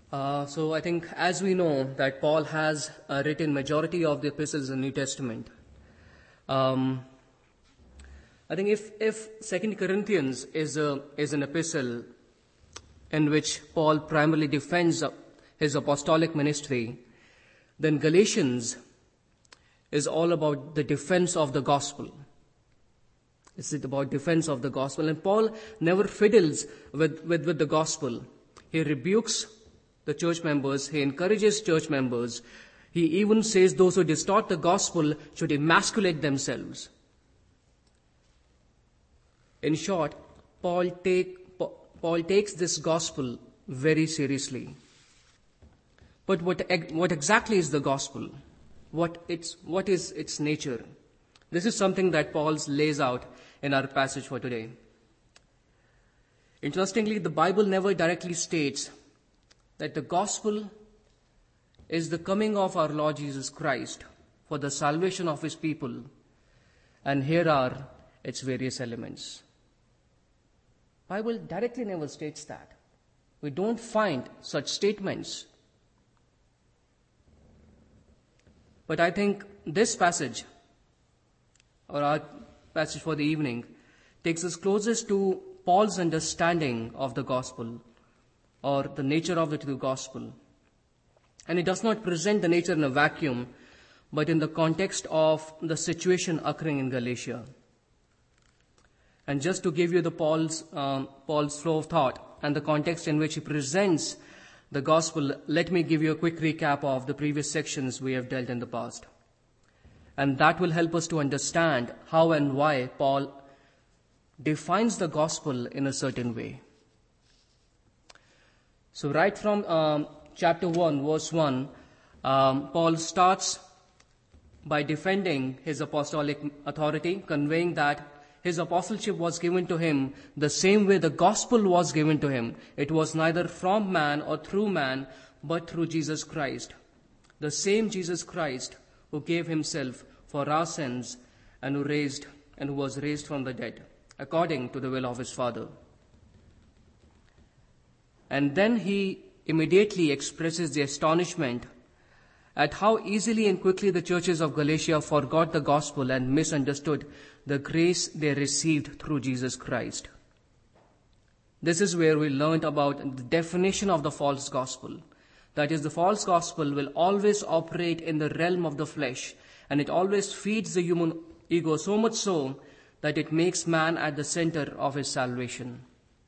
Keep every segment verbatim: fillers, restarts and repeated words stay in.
Uh, so I think, as we know, that Paul has uh, written majority of the epistles in the New Testament. Um, I think if if Second Corinthians is a is an epistle in which Paul primarily defends his apostolic ministry, then Galatians is all about the defense of the gospel. It's about defense of the gospel, and Paul never fiddles with, with, with the gospel. He rebukes the church members, he encourages church members. He even says those who distort the gospel should emasculate themselves. In short, Paul, take, Paul takes this gospel very seriously. But what, what exactly is the gospel? What, it's, what is its nature? This is something that Paul lays out in our passage for today. Interestingly, the Bible never directly states that the gospel is the coming of our Lord Jesus Christ for the salvation of his people, and here are its various elements. Bible directly never states that. We don't find such statements. But I think this passage, or our passage for the evening, takes us closest to Paul's understanding of the gospel, or the nature of the true gospel. And it does not present the nature in a vacuum, but in the context of the situation occurring in Galatia. And just to give you the Paul's, um, Paul's flow of thought and the context in which he presents the gospel, let me give you a quick recap of the previous sections we have dealt in the past. And that will help us to understand how and why Paul defines the gospel in a certain way. So right from um, chapter one, verse one, um, Paul starts by defending his apostolic authority, conveying that his apostleship was given to him the same way the gospel was given to him. It was neither from man or through man, but through Jesus Christ. The same Jesus Christ who gave himself for our sins and who raised and who was raised from the dead, according to the will of his Father. And then he immediately expresses the astonishment at how easily and quickly the churches of Galatia forgot the gospel and misunderstood the grace they received through Jesus Christ. This is where we learned about the definition of the false gospel. That is, the false gospel will always operate in the realm of the flesh, and it always feeds the human ego so much so that it makes man at the center of his salvation.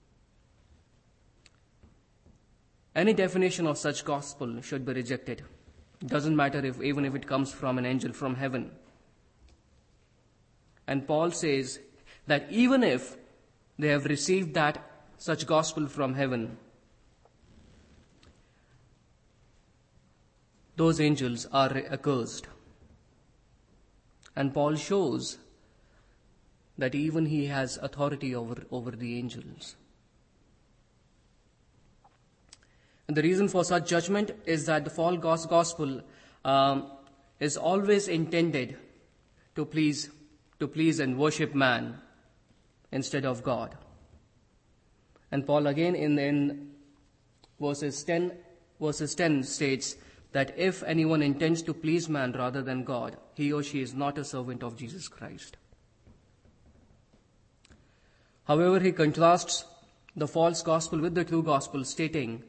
Any definition of such gospel should be rejected. It doesn't matter if even if it comes from an angel from heaven. And Paul says that even if they have received that such gospel from heaven, those angels are accursed. And Paul shows that even he has authority over, over the angels. And the reason for such judgment is that the false gospel um, is always intended to please, to please and worship man instead of God. And Paul again in, in verses ten, verses ten states that if anyone intends to please man rather than God, he or she is not a servant of Jesus Christ. However, he contrasts the false gospel with the true gospel, stating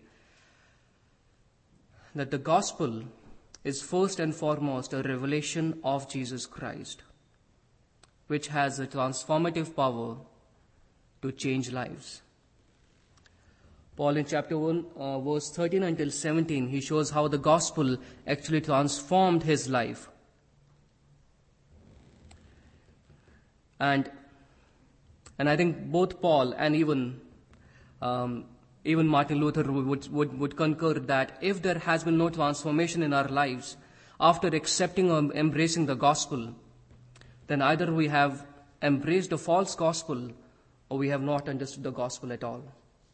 that the gospel is first and foremost a revelation of Jesus Christ, which has a transformative power to change lives. Paul in chapter one, uh, verse thirteen until seventeen, he shows how the gospel actually transformed his life. And and I think both Paul and even um, even Martin Luther would, would, would concur that if there has been no transformation in our lives after accepting or embracing the gospel, then either we have embraced a false gospel or we have not understood the gospel at all.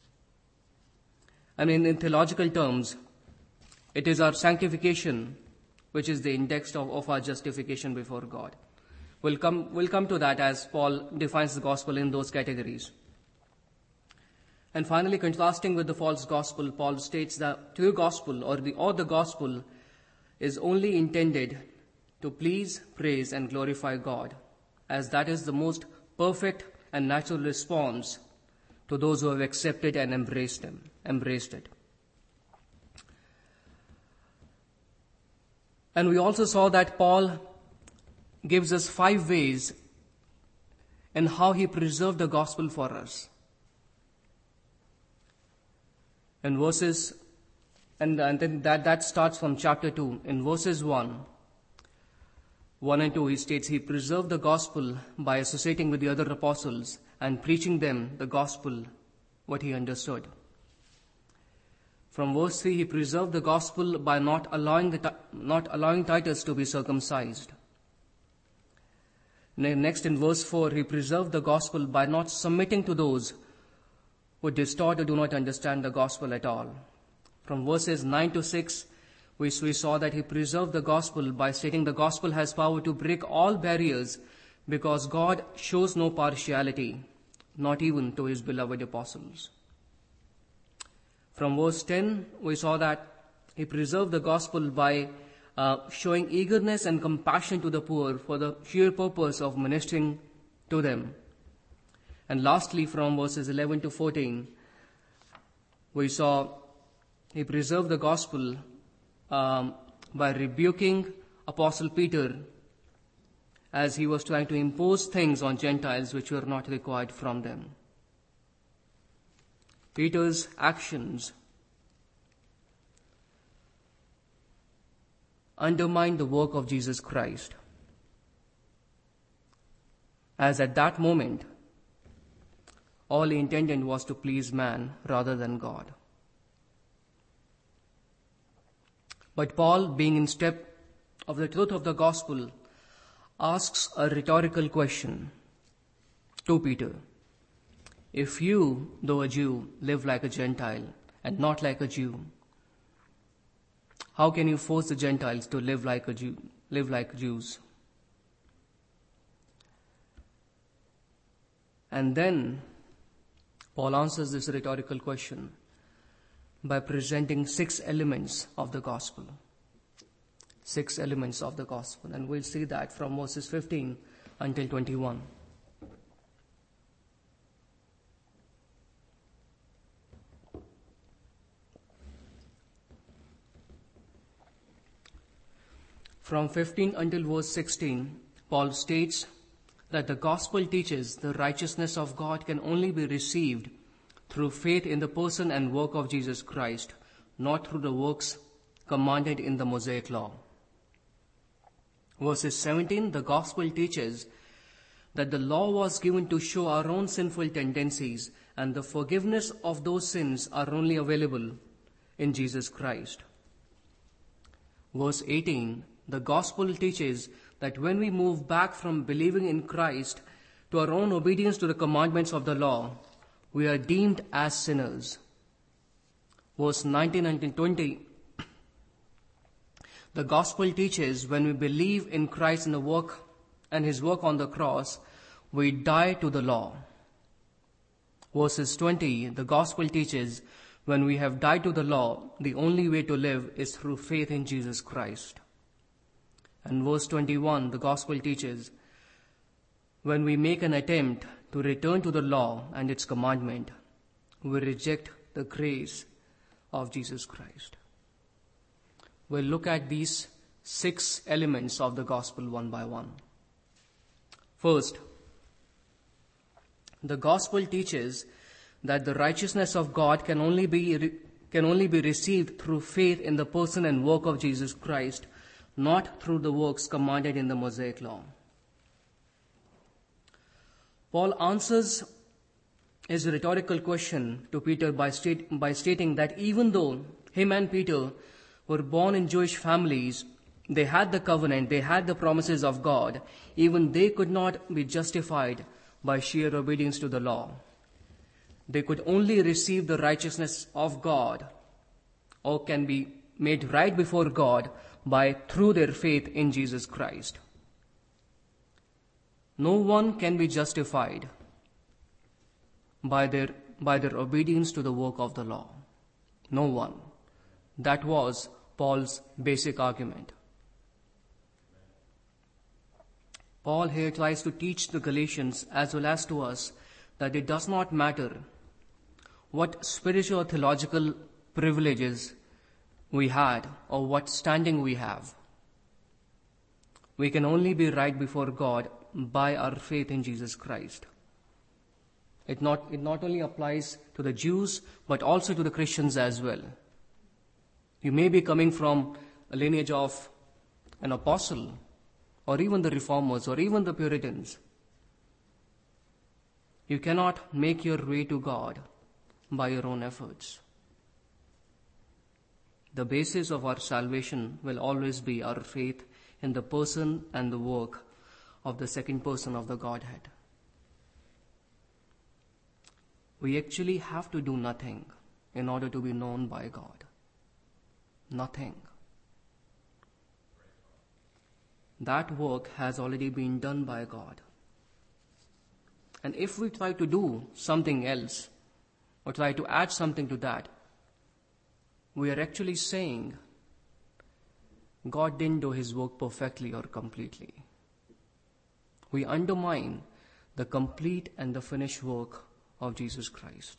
I mean, in theological terms, it is our sanctification which is the index of, of our justification before God. We'll come, we'll come to that as Paul defines the gospel in those categories. And finally, contrasting with the false gospel, Paul states that true gospel or the, or the gospel is only intended to please, praise, and glorify God, as that is the most perfect and natural response to those who have accepted and embraced him, embraced it. And we also saw that Paul gives us five ways in how he preserved the gospel for us. In verses, and, and then that, that starts from chapter two. In verses one, one and two, he states he preserved the gospel by associating with the other apostles and preaching them the gospel, what he understood. From verse three, he preserved the gospel by not allowing, the, not allowing Titus to be circumcised. Next, in verse four, he preserved the gospel by not submitting to those who distort or do not understand the gospel at all. From verses nine to six, we, we saw that he preserved the gospel by stating the gospel has power to break all barriers because God shows no partiality, not even to his beloved apostles. From verse ten, we saw that he preserved the gospel by uh, showing eagerness and compassion to the poor for the sheer purpose of ministering to them. And lastly, from verses eleven to fourteen, we saw he preserved the gospel um, by rebuking Apostle Peter as he was trying to impose things on Gentiles which were not required from them. Peter's actions undermined the work of Jesus Christ, as at that moment all he intended was to please man rather than God. But Paul, being in step of the truth of the gospel, asks a rhetorical question to Peter. If you, though a Jew, live like a Gentile and not like a Jew, how can you force the Gentiles to live like a Jew, live like Jews? And then Paul answers this rhetorical question by presenting six elements of the gospel. Six elements of the gospel. And we'll see that from verses fifteen until twenty-one. From fifteen until verse sixteen, Paul states that the gospel teaches the righteousness of God can only be received through faith in the person and work of Jesus Christ, not through the works commanded in the Mosaic law. Verses seventeen, the gospel teaches that the law was given to show our own sinful tendencies, and the forgiveness of those sins are only available in Jesus Christ. Verse eighteen, the gospel teaches that when we move back from believing in Christ to our own obedience to the commandments of the law, we are deemed as sinners. Verse nineteen and twenty, the gospel teaches when we believe in Christ and the work and his work on the cross, we die to the law. Verses twenty, the gospel teaches when we have died to the law, the only way to live is through faith in Jesus Christ. And verse twenty-one, the gospel teaches when we make an attempt to return to the law and its commandment, we reject the grace of Jesus Christ. We'll look at these six elements of the gospel one by one. First, the gospel teaches that the righteousness of God can only be can only be received through faith in the person and work of Jesus Christ, not through the works commanded in the Mosaic law. Paul answers his rhetorical question to Peter by, state, by stating that even though him and Peter were born in Jewish families, they had the covenant, they had the promises of God, even they could not be justified by sheer obedience to the law. They could only receive the righteousness of God, or can be made right before God by through their faith in Jesus Christ. No one can be justified by their by their obedience to the work of the law. No one. That was Paul's basic argument. Paul here tries to teach the Galatians as well as to us that it does not matter what spiritual or theological privileges we had or what standing we have. We can only be right before God by our faith in Jesus Christ. It not, it not only applies to the Jews, but also to the Christians as well. You may be coming from a lineage of an apostle, or even the reformers, or even the Puritans. You cannot make your way to God by your own efforts. The basis of our salvation will always be our faith in the person and the work of the second person of the Godhead. We actually have to do nothing in order to be known by God. Nothing. That work has already been done by God. And if we try to do something else, or try to add something to that, we are actually saying God didn't do His work perfectly or completely. We undermine the complete and the finished work of Jesus Christ.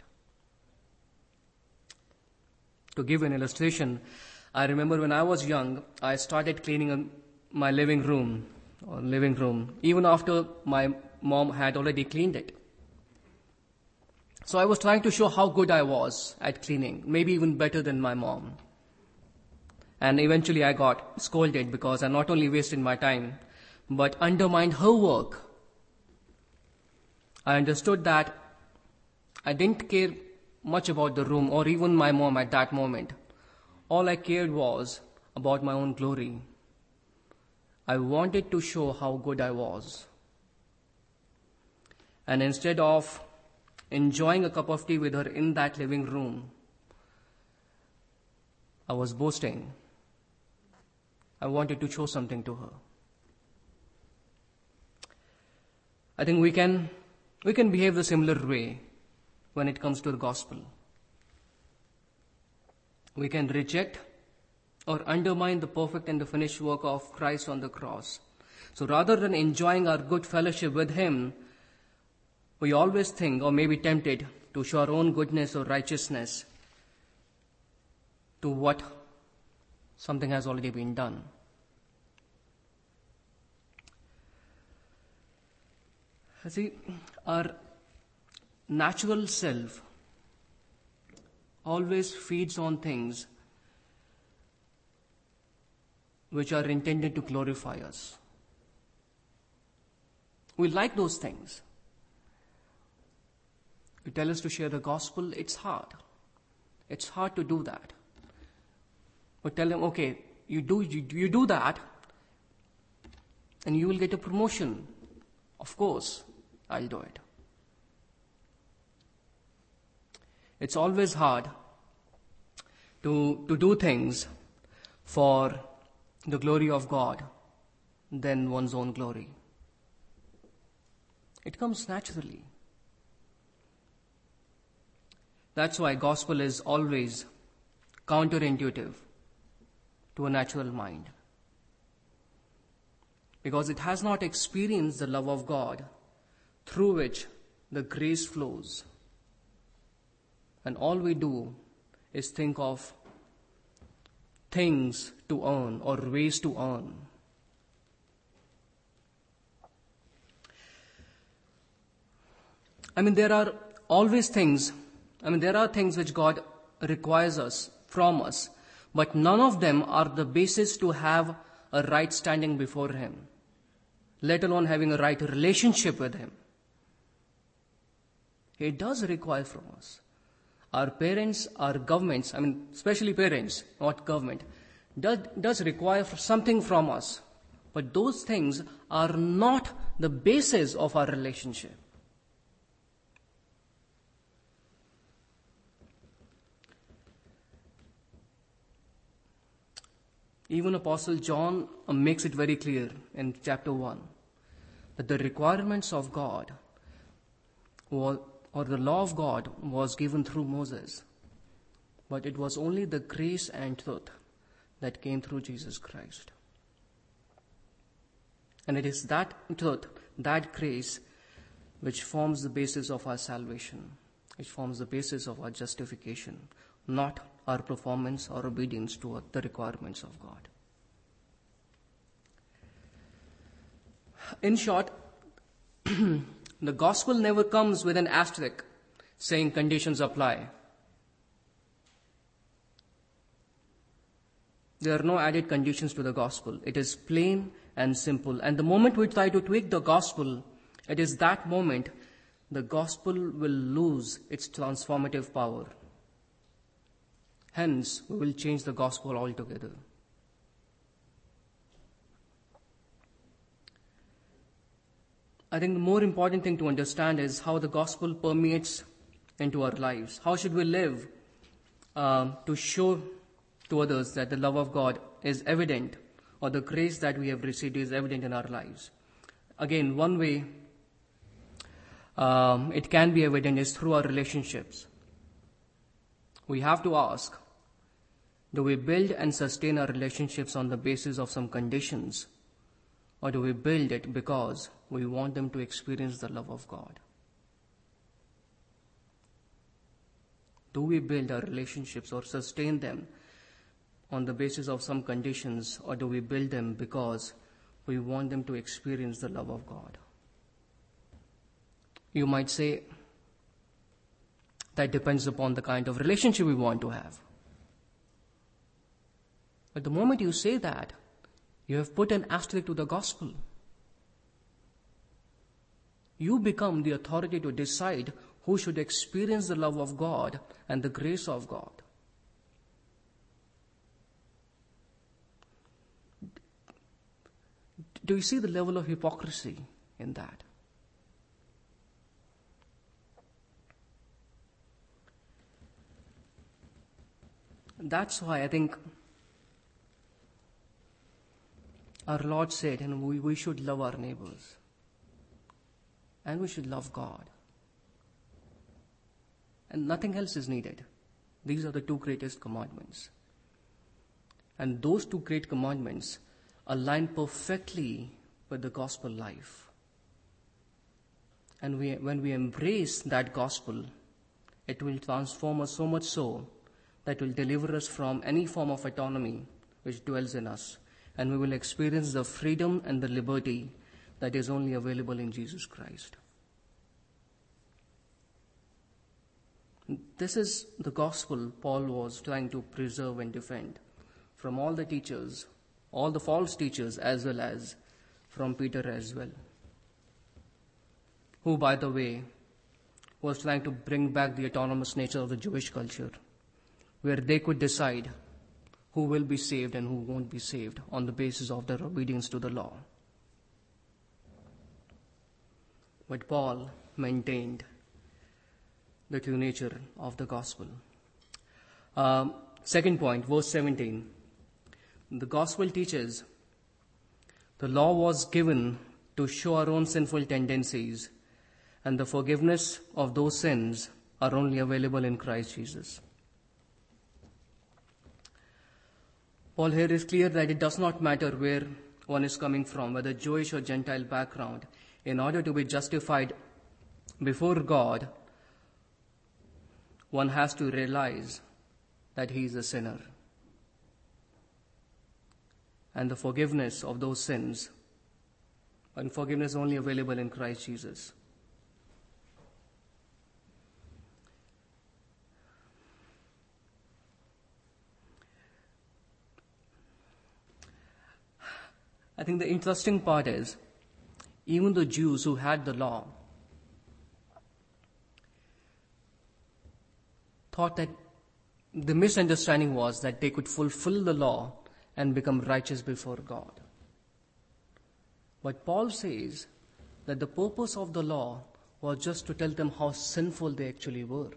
To give an illustration, I remember when I was young, I started cleaning my living room, or living room, even after my mom had already cleaned it. So I was trying to show how good I was at cleaning, maybe even better than my mom. And eventually I got scolded because I not only wasted my time, but undermined her work. I understood that I didn't care much about the room or even my mom at that moment. All I cared was about my own glory. I wanted to show how good I was. And instead of enjoying a cup of tea with her in that living room, I was boasting. I wanted to show something to her. I think we can we can behave the similar way when it comes to the gospel. We can reject or undermine the perfect and the finished work of Christ on the cross. So rather than enjoying our good fellowship with Him, we always think or may be tempted to show our own goodness or righteousness to what something has already been done. See, our natural self always feeds on things which are intended to glorify us. We like those things. You tell us to share the gospel, it's hard. It's hard to do that. But tell them, okay, you do, you, you do that, and you will get a promotion. Of course, I'll do it. It's always hard to, to do things for the glory of God than one's own glory. It comes naturally. That's why gospel is always counterintuitive to a natural mind. Because it has not experienced the love of God through which the grace flows. And all we do is think of things to earn or ways to earn. I mean, there are always things, I mean, there are things which God requires us, from us, but none of them are the basis to have a right standing before Him, let alone having a right relationship with Him. It does require from us. Our parents, our governments, I mean, especially parents, not government, does, does require something from us. But those things are not the basis of our relationship. Even Apostle John makes it very clear in chapter one that the requirements of God or or the law of God was given through Moses, but it was only the grace and truth that came through Jesus Christ. And it is that truth, that grace, which forms the basis of our salvation, which forms the basis of our justification, not our performance or obedience to the requirements of God. In short, the gospel never comes with an asterisk saying conditions apply. There are no added conditions to the gospel. It is plain and simple. And the moment we try to tweak the gospel, it is that moment the gospel will lose its transformative power. Hence, we will change the gospel altogether. I think the more important thing to understand is how the gospel permeates into our lives. How should we live uh, to show to others that the love of God is evident, or the grace that we have received is evident in our lives? Again, one way um, it can be evident is through our relationships. We have to ask, do we build and sustain our relationships on the basis of some conditions, or do we build it because we want them to experience the love of God? Do we build our relationships or sustain them on the basis of some conditions, or do we build them because we want them to experience the love of God? You might say that depends upon the kind of relationship we want to have. But the moment you say that, you have put an asterisk to the gospel. You become the authority to decide who should experience the love of God and the grace of God. Do you see the level of hypocrisy in that? That's why I think our Lord said, and we, we should love our neighbors. And we should love God. And nothing else is needed. These are the two greatest commandments. And those two great commandments align perfectly with the gospel life. And we, when we embrace that gospel, it will transform us so much so that will deliver us from any form of autonomy which dwells in us. And we will experience the freedom and the liberty that is only available in Jesus Christ. This is the gospel Paul was trying to preserve and defend from all the teachers, all the false teachers, as well as from Peter as well, who, by the way, was trying to bring back the autonomous nature of the Jewish culture, where they could decide who will be saved and who won't be saved on the basis of their obedience to the law. But Paul maintained the true nature of the gospel. Um, second point, verse seventeen. The gospel teaches the law was given to show our own sinful tendencies, and the forgiveness of those sins are only available in Christ Jesus. Paul here is clear that it does not matter where one is coming from, whether Jewish or Gentile background. In order to be justified before God, one has to realize that he is a sinner. And the forgiveness of those sins, and forgiveness is only available in Christ Jesus. I think the interesting part is, even the Jews who had the law thought that the misunderstanding was that they could fulfill the law and become righteous before God. But Paul says that the purpose of the law was just to tell them how sinful they actually were.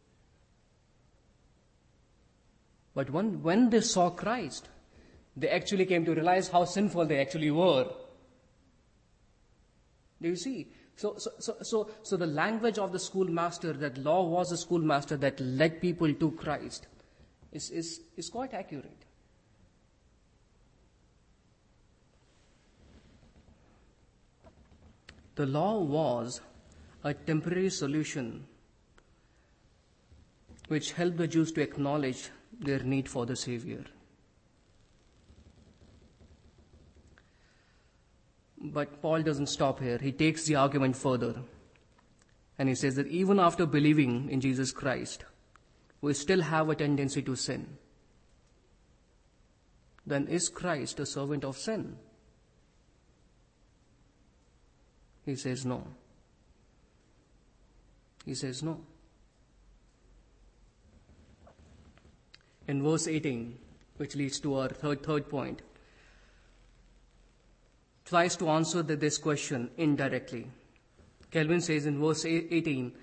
But when, when they saw Christ, they actually came to realize how sinful they actually were. Do you see? So, so, so, so, so the language of the schoolmaster, that law was a schoolmaster that led people to Christ, is, is, is quite accurate. The law was a temporary solution which helped the Jews to acknowledge their need for the Savior. But Paul doesn't stop here. He takes the argument further. And he says that even after believing in Jesus Christ, we still have a tendency to sin. Then is Christ a servant of sin? He says no. He says no. In verse eighteen, which leads to our third, third point, tries to answer the, this question indirectly. Calvin says in verse eighteen,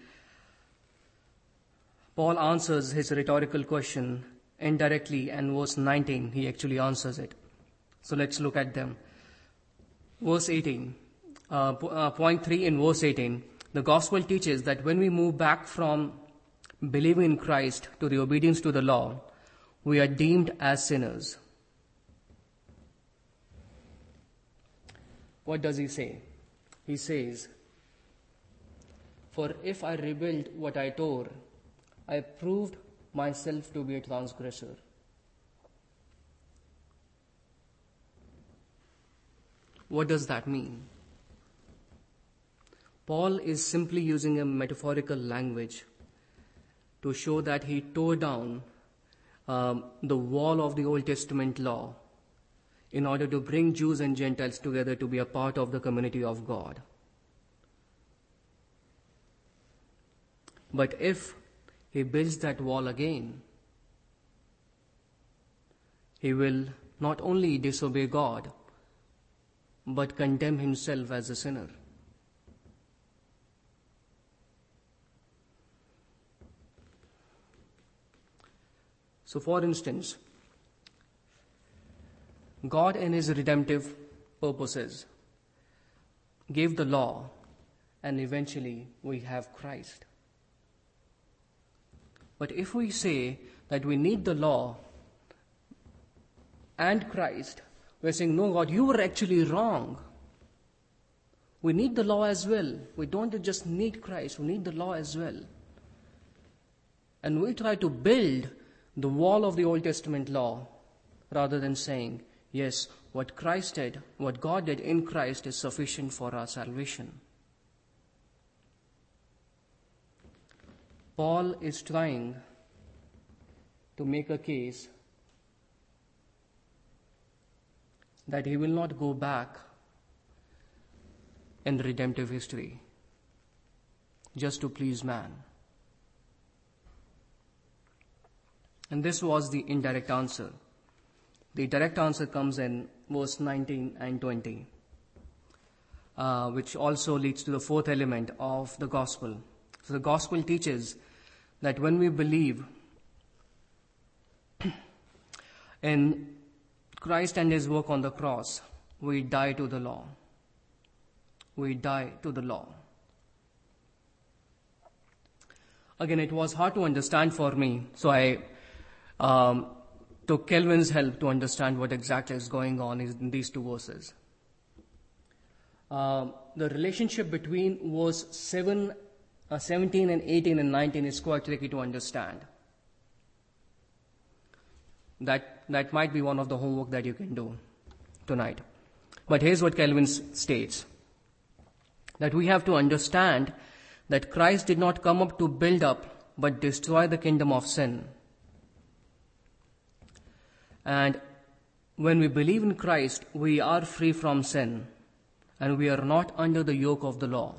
Paul answers his rhetorical question indirectly, and verse nineteen, he actually answers it. So let's look at them. Verse eighteen, uh, uh, point three in verse eighteen, the gospel teaches that when we move back from believing in Christ to the obedience to the law, we are deemed as sinners. What does he say? He says, for if I rebuild what I tore, I proved myself to be a transgressor. What does that mean? Paul is simply using a metaphorical language to show that he tore down um, the wall of the Old Testament law in order to bring Jews and Gentiles together to be a part of the community of God. But if he builds that wall again, he will not only disobey God, but condemn himself as a sinner. So, for instance, God in his redemptive purposes gave the law, and eventually we have Christ. But if we say that we need the law and Christ, we're saying, no, God, you were actually wrong. We need the law as well. We don't just need Christ, we need the law as well. And we try to build the wall of the Old Testament law rather than saying, yes, what Christ did, what God did in Christ is sufficient for our salvation. Paul is trying to make a case that he will not go back in redemptive history just to please man. And this was the indirect answer. The direct answer comes in verse nineteen and twenty, uh, which also leads to the fourth element of the gospel. So the gospel teaches that when we believe in Christ and his work on the cross, we die to the law. We die to the law. Again, it was hard to understand for me, so I um, took Calvin's help to understand what exactly is going on in these two verses. Um, the relationship between verse seven, uh, seventeen and eighteen and nineteen is quite tricky to understand. That, that might be one of the homework that you can do tonight. But here's what Calvin states. That we have to understand that Christ did not come up to build up, but destroy the kingdom of sin. And when we believe in Christ, we are free from sin, and we are not under the yoke of the law.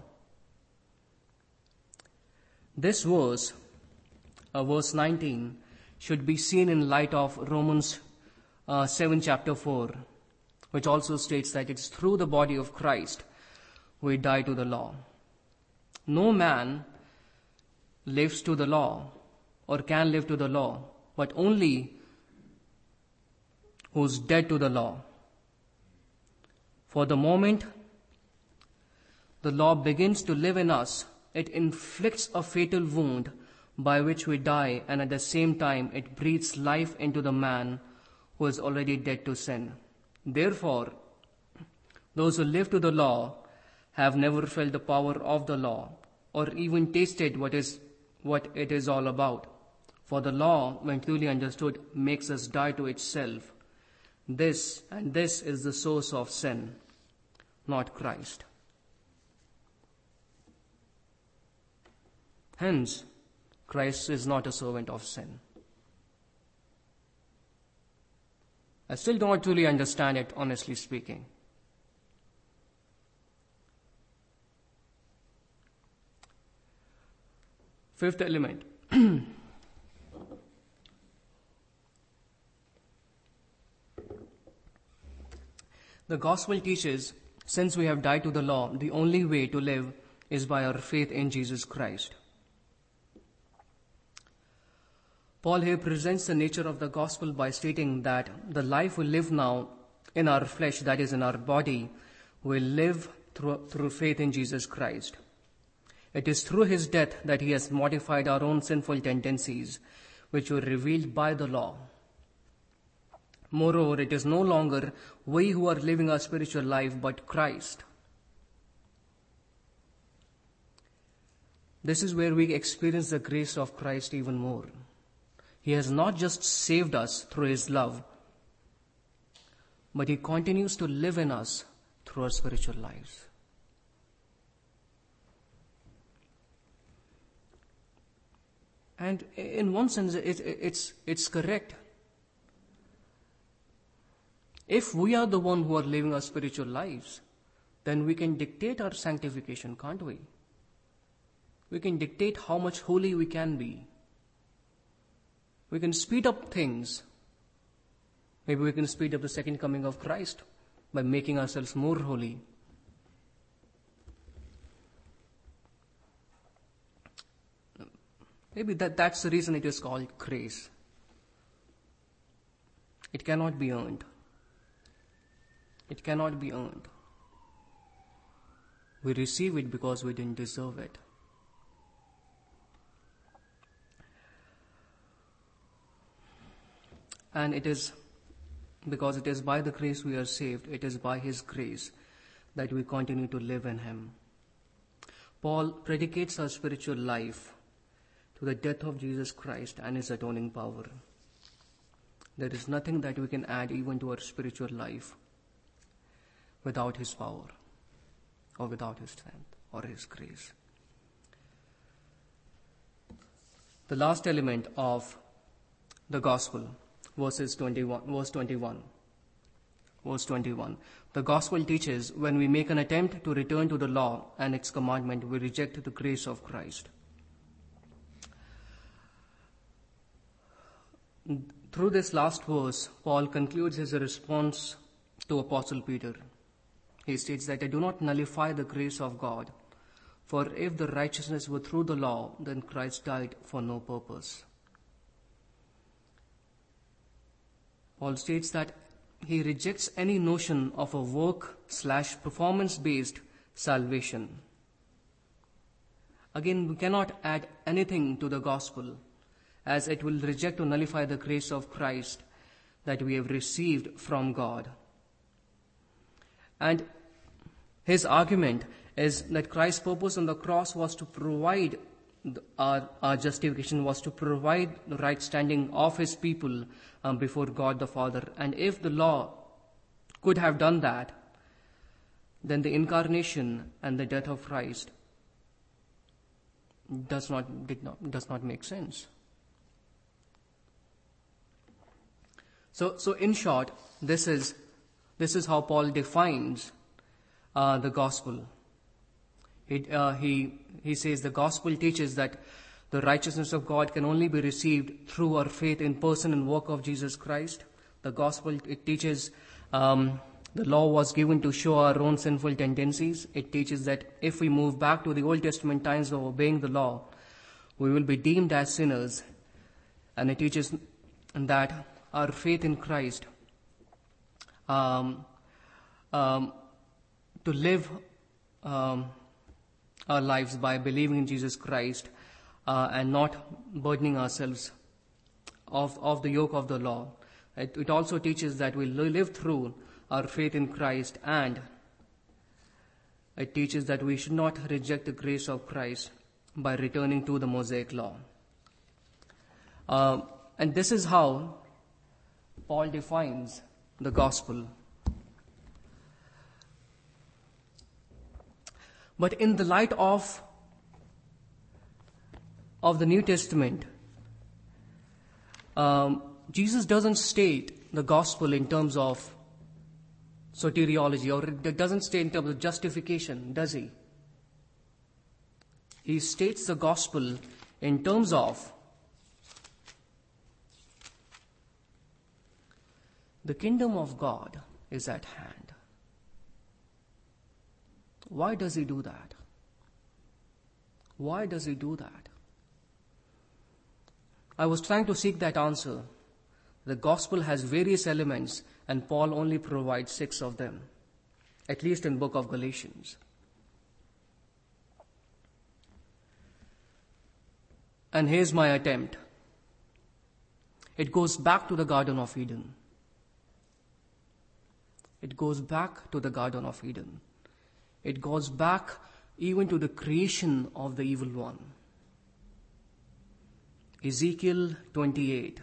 This verse, uh, verse nineteen, should be seen in light of Romans uh, seven, chapter four, which also states that it's through the body of Christ we die to the law. No man lives to the law or can live to the law, but only who's dead to the law. For the moment the law begins to live in us, it inflicts a fatal wound by which we die, and at the same time it breathes life into the man who is already dead to sin. Therefore, those who live to the law have never felt the power of the law, or even tasted what is what it is all about. For the law, when truly understood, makes us die to itself. This and this is the source of sin, not Christ. Hence, Christ is not a servant of sin. I still don't truly understand it, honestly speaking. Fifth element. The gospel teaches, since we have died to the law, the only way to live is by our faith in Jesus Christ. Paul here presents the nature of the gospel by stating that the life we live now in our flesh, that is in our body, will live through, through faith in Jesus Christ. It is through his death that he has modified our own sinful tendencies, which were revealed by the law. Moreover, it is no longer we who are living our spiritual life, but Christ. This is where we experience the grace of Christ even more. He has not just saved us through his love, but he continues to live in us through our spiritual lives. And in one sense, it, it's, it's correct. If we are the one who are living our spiritual lives, then we can dictate our sanctification, can't we? We can dictate how much holy we can be. We can speed up things. Maybe we can speed up the second coming of Christ by making ourselves more holy. Maybe that, that's the reason it is called grace. It cannot be earned. It cannot be earned. We receive it because we didn't deserve it. And it is because it is by the grace we are saved, it is by his grace that we continue to live in him. Paul predicates our spiritual life to the death of Jesus Christ and his atoning power. There is nothing that we can add even to our spiritual life without his power, or without his strength, or his grace. The last element of the gospel, verses twenty-one, verse twenty-one. Verse twenty-one. The gospel teaches when we make an attempt to return to the law and its commandment, we reject the grace of Christ. Through this last verse, Paul concludes his response to Apostle Peter. He states that I do not nullify the grace of God, for if the righteousness were through the law, then Christ died for no purpose. Paul states that he rejects any notion of a work slash performance-based salvation. Again, we cannot add anything to the gospel, as it will reject or nullify the grace of Christ that we have received from God. And his argument is that Christ's purpose on the cross was to provide our, our justification, was to provide the right standing of his people um, before God the Father. And if the law could have done that, then the incarnation and the death of Christ does not, did not, does not make sense. So, so in short, this is, this is how Paul defines uh, the gospel. He, uh, he, he says the gospel teaches that the righteousness of God can only be received through our faith in person and work of Jesus Christ. The gospel, it teaches um, the law was given to show our own sinful tendencies. It teaches that if we move back to the Old Testament times of obeying the law, we will be deemed as sinners. And it teaches that our faith in Christ, um, um, to live um, our lives by believing in Jesus Christ uh, and not burdening ourselves of, of the yoke of the law. It, it also teaches that we live through our faith in Christ, and it teaches that we should not reject the grace of Christ by returning to the Mosaic law. Uh, and this is how Paul defines the gospel. But in the light of, of the New Testament, um, Jesus doesn't state the gospel in terms of soteriology, or it doesn't state in terms of justification, does he? He states the gospel in terms of the kingdom of God is at hand. Why does he do that? Why does he do that? I was trying to seek that answer. The gospel has various elements, and Paul only provides six of them, at least in the book of Galatians. And here's my attempt. It goes back to the Garden of Eden. It goes back to the Garden of Eden. It goes back even to the creation of the evil one. Ezekiel twenty-eight.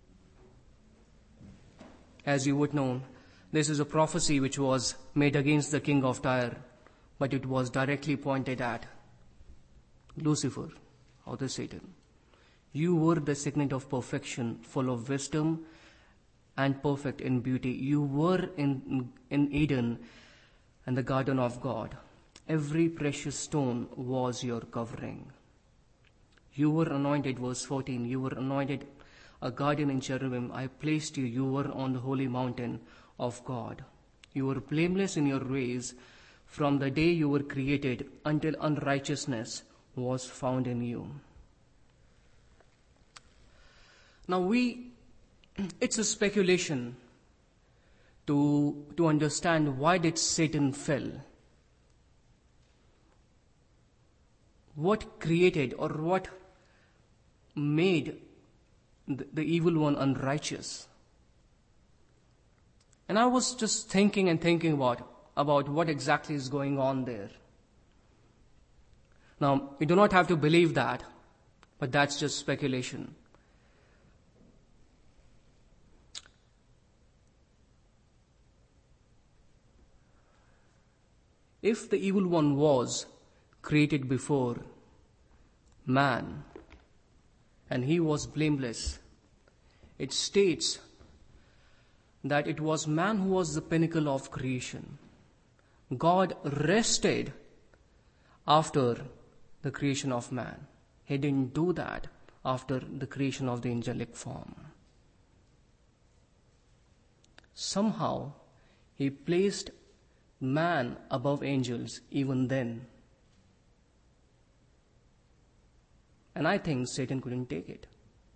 As you would know, this is a prophecy which was made against the king of Tyre, but it was directly pointed at Lucifer, or the Satan. You were the signet of perfection, full of wisdom and perfect in beauty. You were in, in Eden and the garden of God. Every precious stone was your covering. You were anointed, verse fourteen, you were anointed a guardian in cherubim. I placed you, you were on the holy mountain of God. You were blameless in your ways from the day you were created until unrighteousness was found in you. Now we, it's a speculation to, to understand why did Satan fell. What created or what made the, the evil one unrighteous? And I was just thinking and thinking about, about what exactly is going on there. Now, you do not have to believe that, but that's just speculation. If the evil one was created before man, and he was blameless, it states that it was man who was the pinnacle of creation. God rested after the creation of man. He didn't do that after the creation of the angelic form. Somehow, he placed man above angels even then. And I think Satan couldn't take it.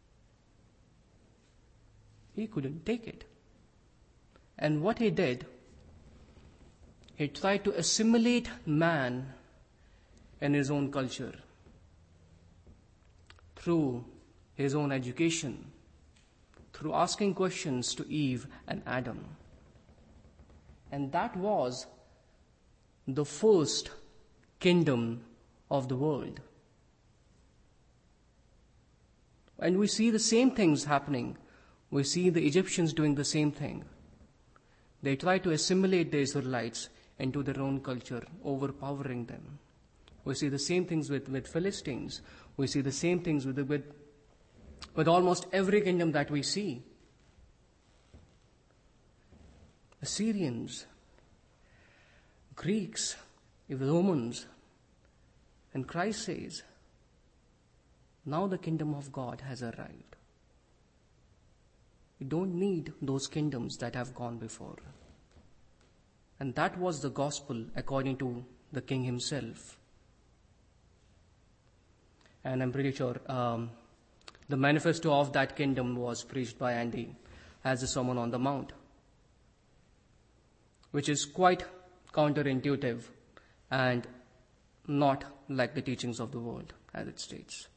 He couldn't take it. And what he did, he tried to assimilate man in his own culture through his own education, through asking questions to Eve and Adam. And that was the first kingdom of the world. And we see the same things happening. We see the Egyptians doing the same thing. They try to assimilate the Israelites into their own culture, overpowering them. We see the same things with, with Philistines. We see the same things with, with, with almost every kingdom that we see. Assyrians, Greeks, even Romans. And Christ says, now the kingdom of God has arrived. You don't need those kingdoms that have gone before. And that was the gospel according to the king himself. And I'm pretty sure um, the manifesto of that kingdom was preached by Andy as the Sermon on the Mount, which is quite counterintuitive and not like the teachings of the world, as it states.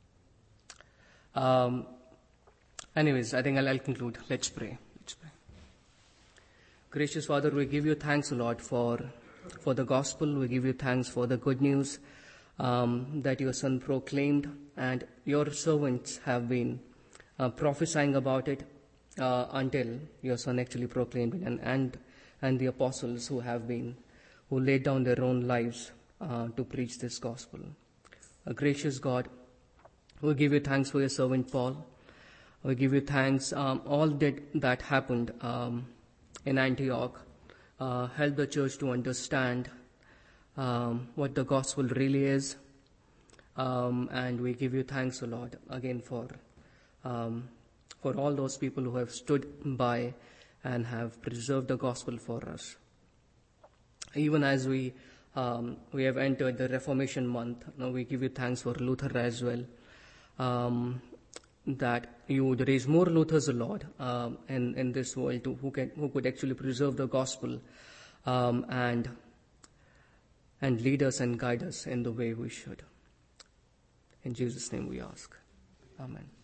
Um, anyways, I think I'll, I'll conclude. Let's pray. Let's pray. Gracious Father, we give you thanks, Lord, for for the gospel. We give you thanks for the good news um, that your Son proclaimed, and your servants have been uh, prophesying about it uh, until your Son actually proclaimed it, and and and the apostles who have been who laid down their own lives uh, to preach this gospel. A gracious God, we give you thanks for your servant Paul. We give you thanks. Um, all that that happened um, in Antioch uh, helped the church to understand um, what the gospel really is. Um, and we give you thanks, O Lord, again for um, for all those people who have stood by and have preserved the gospel for us. Even as we um, we have entered the Reformation month, now we give you thanks for Luther as well. Um, that you would raise more Luthers, O Lord, um, in in this world to, who can who could actually preserve the gospel um, and and lead us and guide us in the way we should. In Jesus' name we ask. Amen.